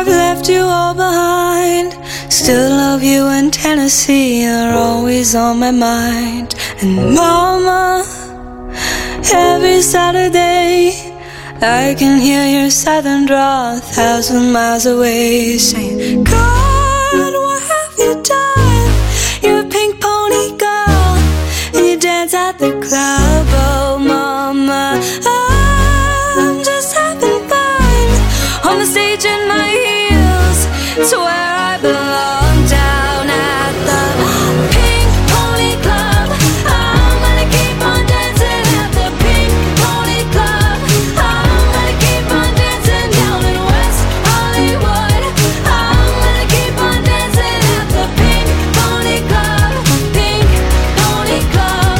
I've left you all behind. Still love you in Tennessee, you're always on my mind. And mama, every Saturday I can hear your southern drawl 1,000 miles away, saying, God, what have you done? You're a pink pony girl, and you dance at the club. Oh mama, I'm just having fun on the stage in my heels. It's where I belong, down at the Pink Pony Club. I'm gonna keep on dancing at the Pink Pony Club. I'm gonna keep on dancing down in West Hollywood. I'm gonna keep on dancing at the Pink Pony Club. Pink Pony Club.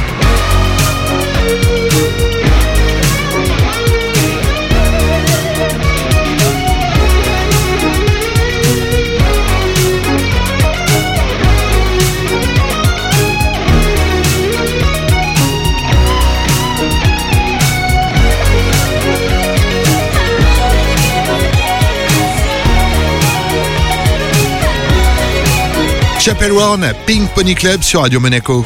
Chapel Roan, Pink Pony Club sur Radio Monaco.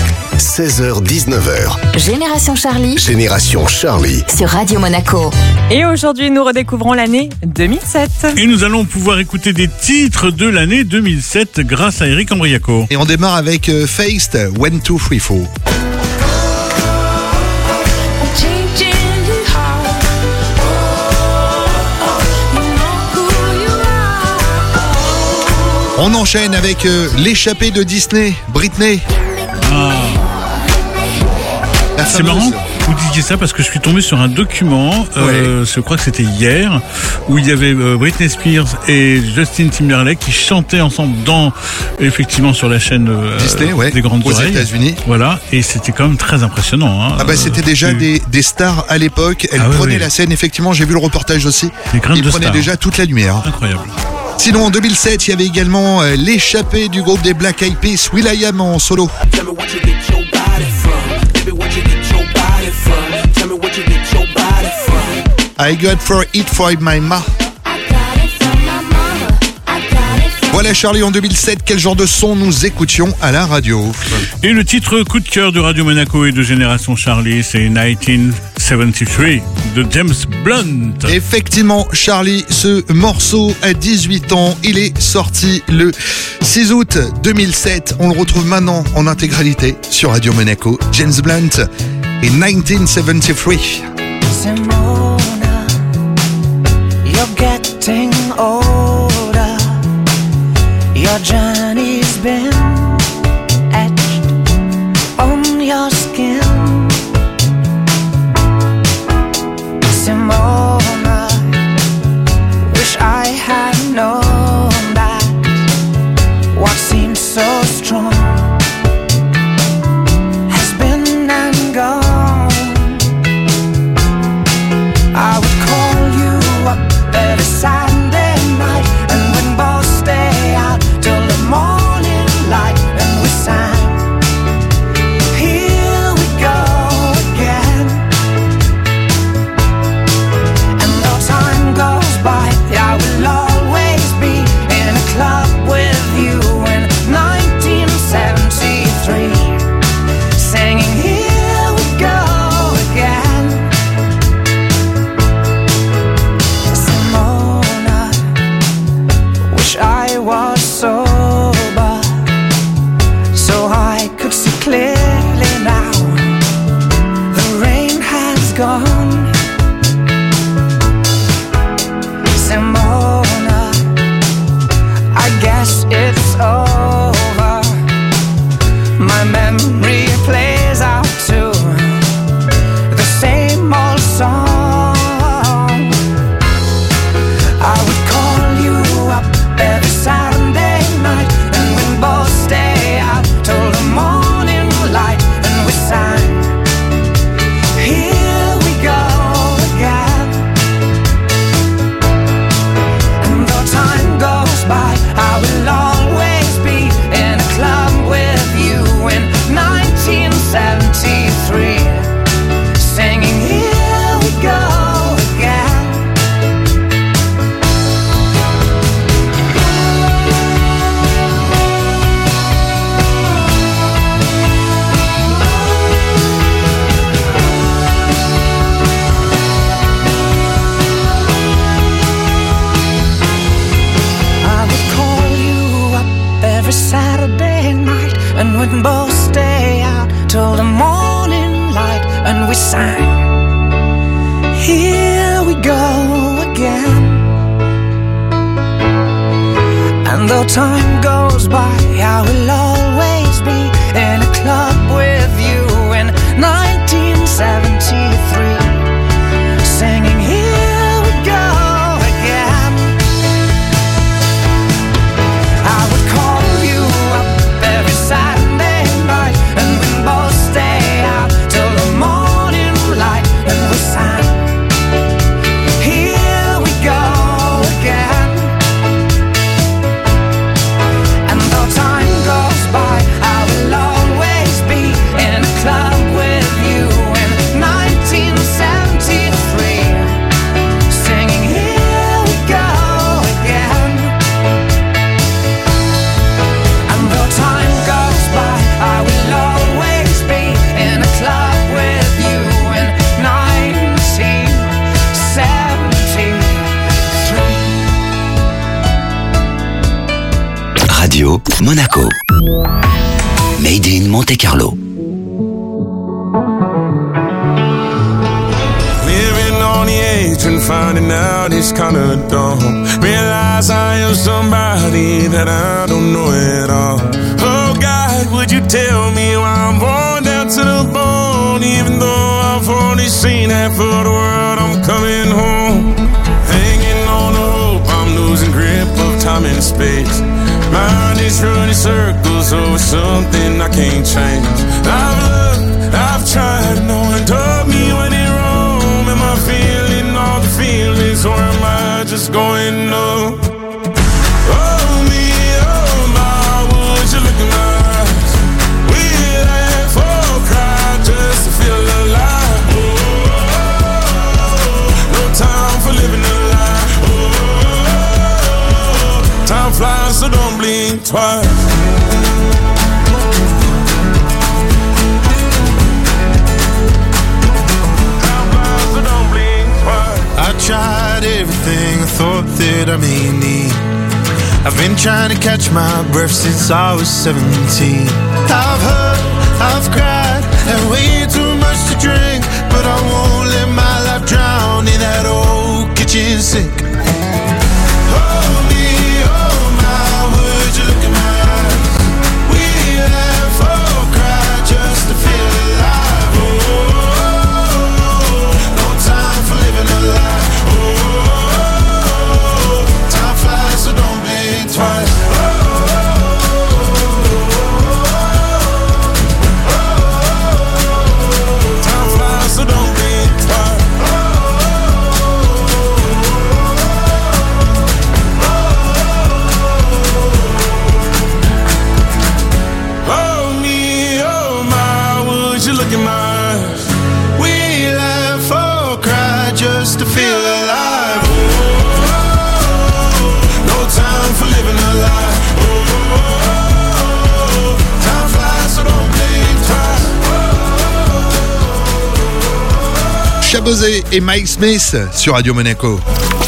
16h-19h. Génération Charlie Génération Charlie. sur Radio Monaco. Et aujourd'hui, nous redécouvrons l'année 2007. Et nous allons pouvoir écouter des titres de l'année 2007 grâce à Eric Ambriaco. Et on démarre avec Faced, 1, 2, 3, 4. On enchaîne avec l'échappée de Disney, Britney. La C'est fameuse. marrant, vous disiez ça parce que je suis tombé sur un document, je crois que c'était hier, où il y avait Britney Spears et Justin Timberlake qui chantaient ensemble effectivement sur la chaîne Disney, des Grandes aux Oreilles. États-Unis. Voilà, et c'était quand même très impressionnant. Hein. Ah bah c'était déjà des stars à l'époque. Elles prenaient la scène, effectivement, j'ai vu le reportage aussi. Des graines Ils de prenaient stars. déjà toute la lumière. Incroyable. Sinon en 2007, il y avait également l'échappée du groupe des Black Eyed Peas, will.i.am en solo. I got for it for my ma. Voilà Charlie, en 2007, quel genre de son nous écoutions à la radio? Et le titre coup de cœur de Radio Monaco et de Génération Charlie, c'est 1973 de James Blunt. Effectivement, Charlie, ce morceau a 18 ans. Il est sorti le 6 août 2007. On le retrouve maintenant en intégralité sur Radio Monaco. James Blunt et 1973. Simona, you're getting older. Your journey's been etched on your skin. Simona, wish I had known that what seems so strong has been and gone. I would call you up every Sunday night, and we'd both stay out till the morning light. every Saturday night, and we'd both stay out till the morning light, and we sang, here we go again. And though time goes by, I will always be in a club with you in 1973, singing here we go again. I would call you up every Saturday night, and we'd both stay out till the morning light, and we sang, here we go again. And though time goes by, I will always be in a club with you in 1973, singing here we go again. And though time goes by, I will always be in a club with you in 1973. Radio Monaco. Made in Monte Carlo. Living on the edge and finding out it's kinda dumb. Realize I am somebody that I don't know at all. Oh God, would you tell me why I'm worn down to the bone? Even though I've only seen half of the world, I'm coming home. Hanging on the hope, I'm losing grip of time and space. Mind is running circles over something I can't change. I've looked, I've tried, no one told me when it wrong. Am I feeling all the feelings, or am I just going numb? Oh me, oh my, would you look in my eyes? We laugh or cry just to feel alive. Oh, no time for living a lie. Oh, time flies, so don't blink twice. I tried everything I thought that I may need. I've been trying to catch my breath since I was 17. I've hurt, I've cried, and way too much to drink, but I won't let my life drown in that old kitchen sink. Oh me, oh my, would you look in my eyes? We laugh or cry just to feel alive. Oh, no time for living a lie. Oh, time flies, so don't blink twice. Time flies, so don't blink twice. Oh me, oh my, would you look in my eyes? We laugh or cry just to feel alive. Oh, no time for living a lie. Oh, time flies, so don't blink twice. Chabosé et Mike Smith sur Radio Monaco.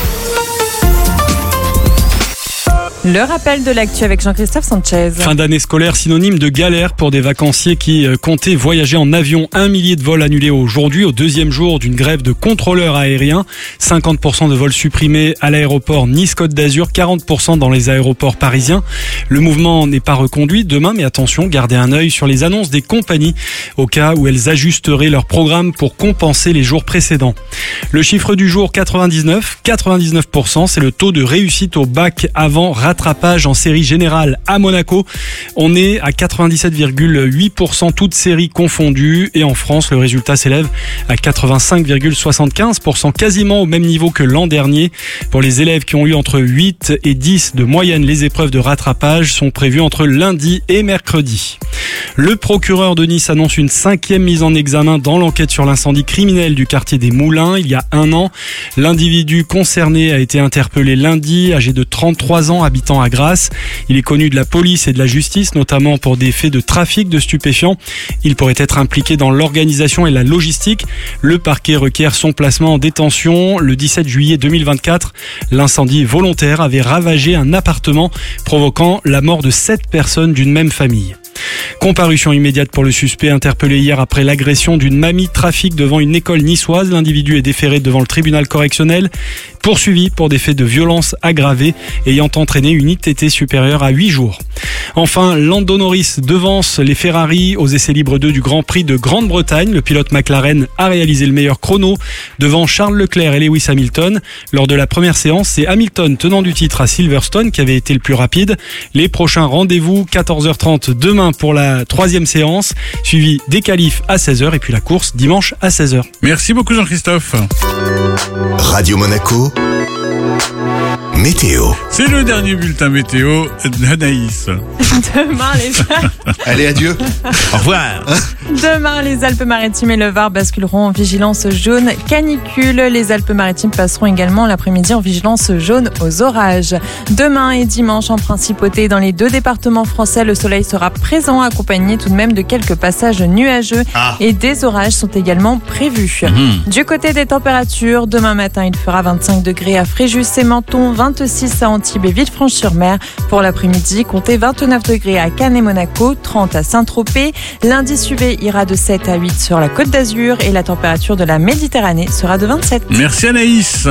Le rappel de l'actu avec Jean-Christophe Sanchez. Fin d'année scolaire synonyme de galère pour des vacanciers qui comptaient voyager en avion. 1 millier de vols annulés aujourd'hui, au deuxième jour d'une grève de contrôleurs aériens. 50% de vols supprimés à l'aéroport Nice-Côte d'Azur, 40% dans les aéroports parisiens. Le mouvement n'est pas reconduit demain, mais attention, gardez un œil sur les annonces des compagnies au cas où elles ajusteraient leur programme pour compenser les jours précédents. Le chiffre du jour, 99%, c'est le taux de réussite au bac avant rattrapage en série générale à Monaco. On est à 97,8%, toutes séries confondues. Et en France, le résultat s'élève à 85,75%, quasiment au même niveau que l'an dernier. Pour les élèves qui ont eu entre 8 et 10 de moyenne, les épreuves de rattrapage sont prévues entre lundi et mercredi. Le procureur de Nice annonce une 5e mise en examen dans l'enquête sur l'incendie criminel du quartier des Moulins il y a 1 an. L'individu concerné a été interpellé lundi, âgé de 33 ans, habitant à Grasse. Il est connu de la police et de la justice, notamment pour des faits de trafic de stupéfiants. Il pourrait être impliqué dans l'organisation et la logistique. Le parquet requiert son placement en détention. Le 17 juillet 2024, l'incendie volontaire avait ravagé un appartement, provoquant la mort de 7 personnes d'une même famille. Comparution immédiate pour le suspect interpellé hier après l'agression d'une mamie trafic devant une école niçoise. L'individu est déféré devant le tribunal correctionnel, poursuivi pour des faits de violence aggravée ayant entraîné une ITT supérieure à 8 jours. Enfin, Lando Norris devance les Ferrari aux essais libres 2 du Grand Prix de Grande-Bretagne. Le pilote McLaren a réalisé le meilleur chrono devant Charles Leclerc et Lewis Hamilton. Lors de la première séance, c'est Hamilton, tenant du titre à Silverstone, qui avait été le plus rapide. Les prochains rendez-vous, 14h30 demain pour la 3e séance, suivi des qualifs à 16h et puis la course dimanche à 16h. Merci beaucoup Jean-Christophe. Radio Monaco, météo. C'est le dernier bulletin météo d'Anaïs. Demain, Allez, adieu. Au revoir. Demain, les Alpes-Maritimes et le Var basculeront en vigilance jaune canicule. Les Alpes-Maritimes passeront également l'après-midi en vigilance jaune aux orages. Demain et dimanche, en principauté, dans les 2 départements français, le soleil sera présent, accompagné tout de même de quelques passages nuageux et des orages sont également prévus. Du côté des températures, demain matin, il fera 25 degrés à Fréjus et Menton, 26 à Antibes et Villefranche-sur-Mer. Pour l'après-midi, comptez 29 degrés à Cannes et Monaco, 30 à Saint-Tropez. L'indice UV ira de 7 à 8 sur la Côte d'Azur et la température de la Méditerranée sera de 27. Merci Anaïs.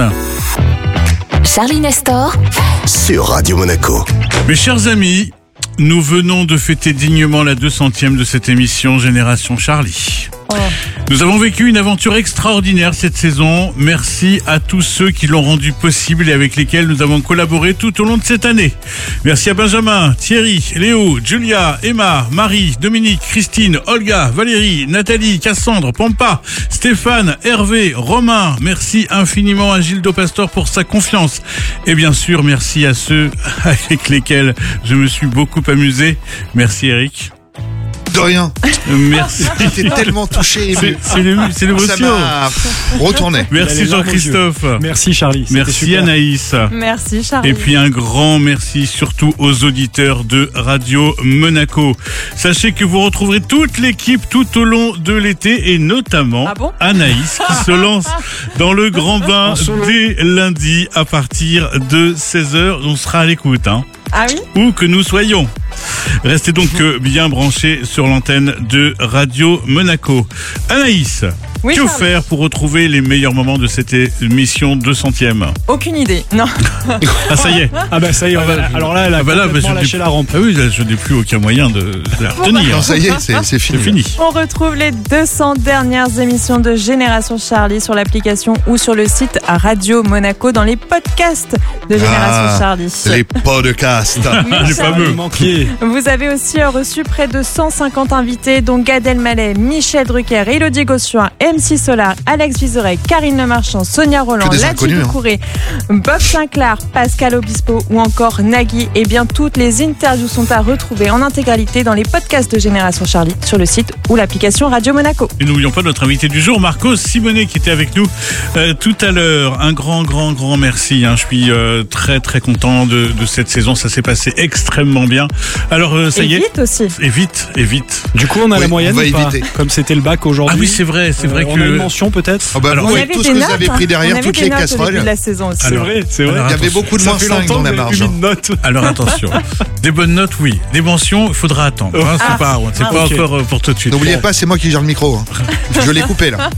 Charlie Nestor Sur Radio Monaco. Mes chers amis, nous venons de fêter dignement la 200e de cette émission Génération Charlie. Nous avons vécu une aventure extraordinaire cette saison. Merci à tous ceux qui l'ont rendu possible et avec lesquels nous avons collaboré tout au long de cette année. Merci à Benjamin, Thierry, Léo, Julia, Emma, Marie, Dominique, Christine, Olga, Valérie, Nathalie, Cassandre, Pampa, Stéphane, Hervé, Romain. Merci infiniment à Gildo Pastor pour sa confiance. Et bien sûr, merci à ceux avec lesquels je me suis beaucoup amusé. Merci Eric. De rien. Merci. J'étais tellement touché. C'est l'émotion. Ça m'a retourné. Merci Jean-Christophe. Merci Charlie. Merci Anaïs. Merci Charlie. Et puis un grand merci surtout aux auditeurs de Radio Monaco. Sachez que vous retrouverez toute l'équipe tout au long de l'été et notamment Anaïs qui se lance dans le grand bain dès lundi à partir de 16h. On sera à l'écoute. Ah oui ? Où que nous soyons. Restez donc bien branchés sur l'antenne de Radio Monaco. Anaïs, oui, que Charles. faire pour retrouver les meilleurs moments de cette émission 200e ? Aucune idée, non. Ah ça y est. Ah bah ça y est, alors là elle a complètement lâché la rampe. Ah oui, là, je n'ai plus aucun moyen de la retenir. Non, ça y est, c'est fini. On retrouve les 200 dernières émissions de Génération Charlie sur l'application ou sur le site à Radio Monaco dans les podcasts de Génération Charlie. Les podcasts. Les fameux. Vous avez aussi reçu près de 150 invités, dont Gad Elmaleh, Michel Drucker, Élodie Gossuin, MC Solar, Alex Vizorek, Karine Lemarchand, Sonia Roland, Ladji Doucouré, Bob Sinclair, Pascal Obispo ou encore Nagui. Et bien toutes les interviews sont à retrouver en intégralité dans les podcasts de Génération Charlie sur le site ou l'application Radio Monaco. Et n'oublions pas notre invité du jour, Marco Simonet, qui était avec nous tout à l'heure. Un grand merci. Je suis très très content de cette saison. Ça s'est passé extrêmement bien. Alors ça y est. Vite aussi. Et vite. Du coup, on a la moyenne on va ou pas éviter. Comme c'était le bac aujourd'hui. Ah oui, c'est vrai On que a une mention peut-être. Alors, vous, avec tout ce que vous avez pris derrière, toutes les casseroles. De la saison aussi. C'est vrai. Alors, il y avait beaucoup de moins 5 dans la marge. Alors attention, des bonnes notes, oui. Des mentions, il faudra attendre. C'est pas encore pour tout de suite. N'oubliez pas, c'est moi qui gère le micro. Je l'ai coupé là.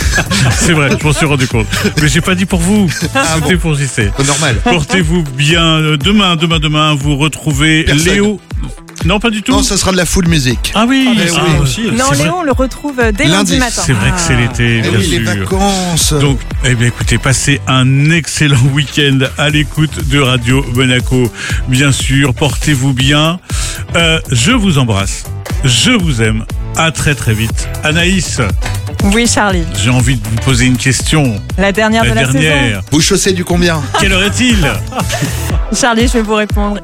C'est vrai, je m'en suis rendu compte. Mais j'ai pas dit pour vous. C'était pour JC. Normal. Portez-vous bien. Demain, vous retrouvez Léo. Non, pas du tout. Non, ça sera de la full musique. Ah oui, aussi. Non, Léo, on le retrouve dès lundi matin. C'est vrai que c'est l'été, bien sûr. Les vacances. Donc, écoutez, passez un excellent week-end à l'écoute de Radio Monaco. Bien sûr, portez-vous bien. Je vous embrasse. Je vous aime. À très très vite. Anaïs. Oui, Charlie. J'ai envie de vous poser une question. La dernière de la saison. Vous chaussez du combien ? Quelle heure est-il ? Charlie, je vais vous répondre.